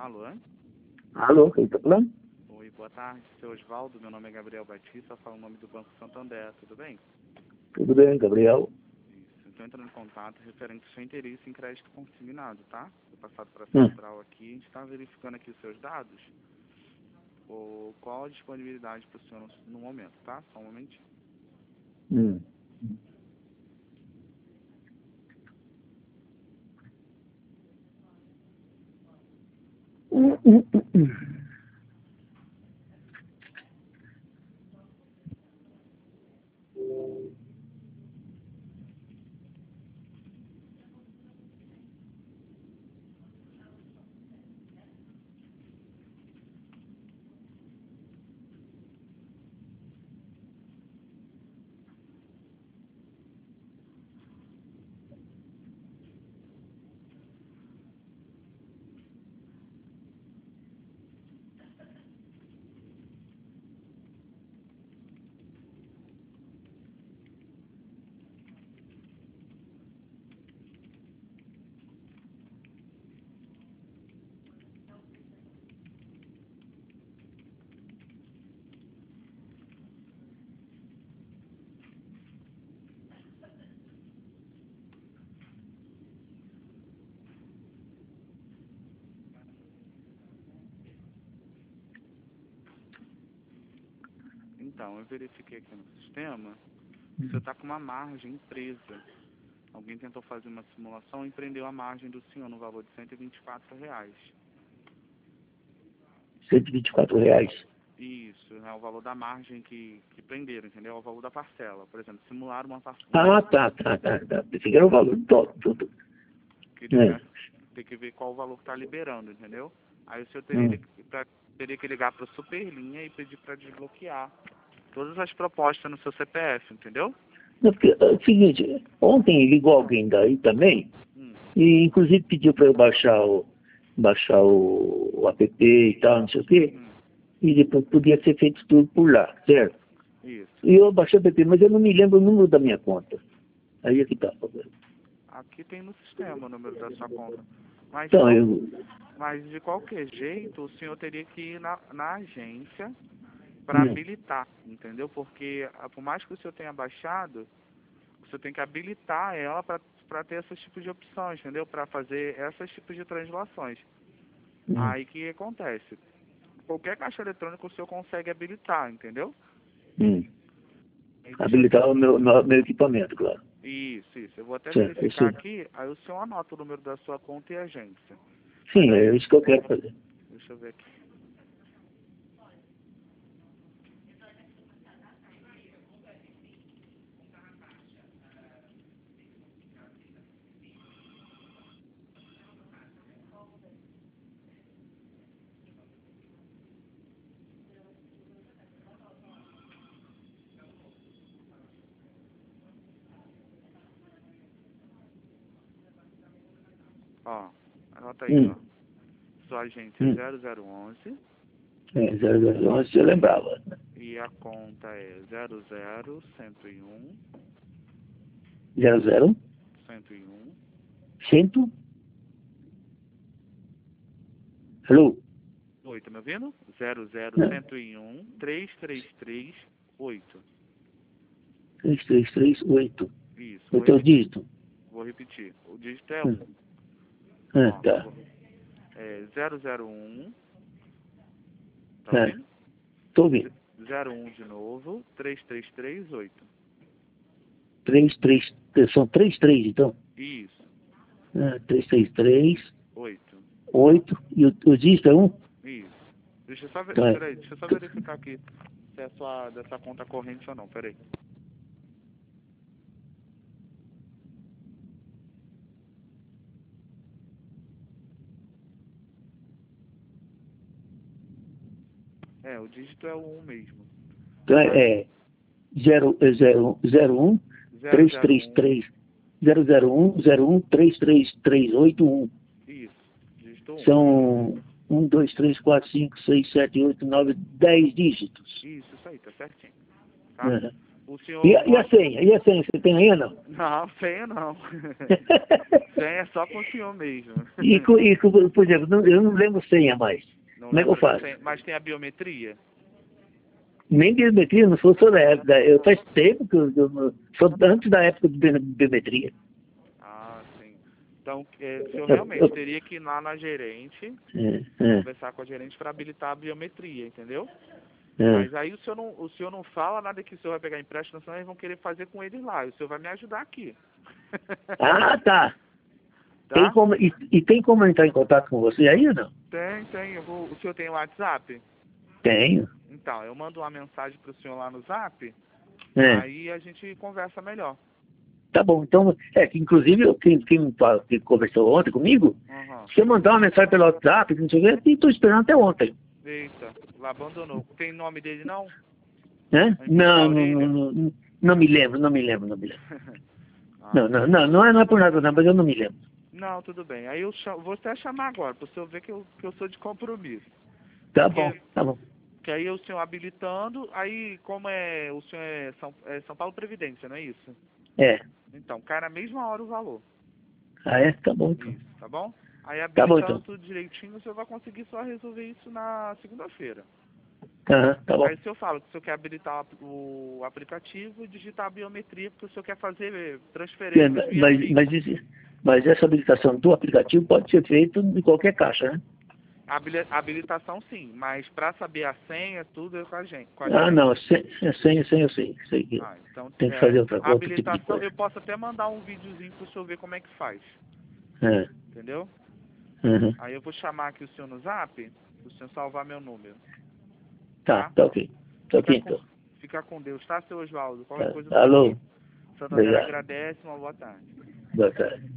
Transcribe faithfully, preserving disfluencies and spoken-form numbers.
Alô? Alô, quem tá falando? Oi, boa tarde, seu Osvaldo. Meu nome é Gabriel Batista, falo o nome do Banco Santander, tudo bem? Tudo bem, Gabriel? Isso, estou entrando em contato referente ao seu interesse em crédito consignado, tá? Foi passado para a Hum. central aqui, a gente está verificando aqui os seus dados. O, qual a disponibilidade para o senhor no, no momento, tá? Só um momentinho. Hum. Hum, hum, hum, hum. Então, eu verifiquei aqui no sistema, você está com uma margem presa. Alguém tentou fazer uma simulação e prendeu a margem do senhor no valor de cento e vinte e quatro reais. cento e vinte e quatro reais. Isso, é o valor da margem que, que prenderam, entendeu? É o valor da parcela. Por exemplo, simularam uma parcela. Ah, tá, tá, tá, tá. Pensei que era o valor todo, tudo. Queria É. ver, tem que ver qual o valor que está liberando, entendeu? Aí o senhor Hum. teria, pra, teria que ligar para a Superlinha e pedir para desbloquear todas as propostas no seu C P F, entendeu? Não, porque, é o seguinte, ontem ligou alguém daí também, Hum, e inclusive pediu para eu baixar o, baixar o, o app e tal, não sei o quê, hum, e depois podia ser feito tudo por lá, certo? isso. E eu baixei o app, mas eu não me lembro o número da minha conta. Aí é que tá. Aqui tem no sistema o número da sua conta. Mas de, Então, qual, eu... mas de qualquer jeito, o senhor teria que ir na, na agência para Hum, habilitar, entendeu? Porque ah, por mais que o senhor tenha baixado, o senhor tem que habilitar ela para ter esses tipos de opções, entendeu? Para fazer esses tipos de translações. hum. Aí que acontece? Qualquer caixa eletrônica o senhor consegue habilitar, entendeu? Hum. E deixa eu... Habilitar o meu, meu, meu equipamento, claro. Isso, isso. Eu vou até Certo, é isso verificar aí. aqui, aí o senhor anota o número da sua conta e agência. Mas Sim, aí, é isso que eu quero fazer. deixa eu ver aqui. Ó, anota aí, ó. Hum, Sua agência é hum. zero zero onze É, zero zero onze, eu lembrava. e a conta é zero zero cento e um zero zero, cento e um cento, alô? Oi, tá me ouvindo? zero zero Não, cento e um três três três oito. três três três oito. Isso, O vou teu repetir. dígito? Vou repetir. O dígito é Hum. um. Ah, Ó, tá. vou- é zero zero um, tá Ah, ouvindo? tô ouvindo. zero um de novo, três três três oito. três três, são três três, então. Isso, Ah, três três três, oito. oito, e o, o dígito é um? Isso. Deixa eu só ver, Tá. peraí, deixa eu só verificar aqui se é sua, dessa conta corrente ou não, peraí. É, o dígito é o um mesmo. Então Mas é, é zero, é zero, zero um, zero três zero três um, três, zero zero um, zero um, três três três oito um. isso, dígito um. São um, dois, três, quatro, cinco, seis, sete, oito, nove, dez dígitos. Isso, isso aí, tá certinho. Tá? Uhum. O senhor... E, a- e a senha? E a senha? Você tem aí ou não? Não, senha não. Senha é só com o senhor mesmo. E, co- e co- por exemplo, não- eu não lembro senha mais. Não Como é que eu lembra da faço? senha, mas tem a biometria? Nem biometria, não sou, sou da época. Eu faz tempo que eu, eu não- sou antes da época de bio- biometria. Ah, sim. Então, é, o senhor Eu- realmente eu- teria que ir lá na gerente, É, é, conversar com a gerente para habilitar a biometria, entendeu? é. Mas aí o senhor, não, o senhor não fala nada que o senhor vai pegar empréstimo, senão eles vão querer fazer com eles lá. E o senhor vai me ajudar aqui. Ah, tá. Tem Tá? como, e, e tem como eu entrar em contato com você aí ou não? Tem, tem. Eu vou, o senhor tem o WhatsApp? Tenho. Então, eu mando uma mensagem pro senhor lá no Zap, É. aí a gente conversa melhor. Tá bom, então, é que inclusive eu- quem, quem, me fala- quem conversou ontem comigo, Aham. se eu mandar uma mensagem pelo WhatsApp, não sei o que, estou esperando até ontem. Eita, lá abandonou. Tem nome dele não? Né? Aí, Não, Paulo não, Orelha? não, não, não me lembro, não me lembro, não me lembro. Ah, Não, não, não, não é, não é por nada não, mas eu não me lembro. não, tudo bem. Aí eu chamo, vou até chamar agora, para o senhor ver que eu, que eu sou de compromisso. Tá Porque- bom, tá bom. Que aí o senhor habilitando, aí como é, o senhor é São, é São Paulo Previdência, não é isso? É. Então, cai na mesma hora o valor. Ah, é? Tá bom, então. Isso, tá bom? Aí Tá bom, habilitando então. tudo direitinho, o senhor vai conseguir só resolver isso na segunda-feira. Aham, tá bom. Aí o senhor fala que o senhor quer habilitar o aplicativo e digitar a biometria, porque o senhor quer fazer É, transferências via mas, Pix. mas, esse- mas essa habilitação do aplicativo pode ser feita em qualquer caixa, né? Habili- Habilitação sim, mas para saber a senha, tudo é com a gente. Com a Ah, gente. não, sem, sem, sem eu sei. sei que Ah, então, tem que é, fazer outra, a outro tipo de habilitação, coisa. eu posso até mandar um videozinho para o senhor ver como é que faz. É, Entendeu? uhum. Aí eu vou chamar aqui o senhor no zap, para o senhor salvar meu número. Tá, tá ok. Tá ok, Fica com, então. fica com Deus, tá, seu Oswaldo? Qualquer coisa eu Tá. tô Alô, aqui. Santander obrigado. agradece, uma boa tarde. Boa tarde.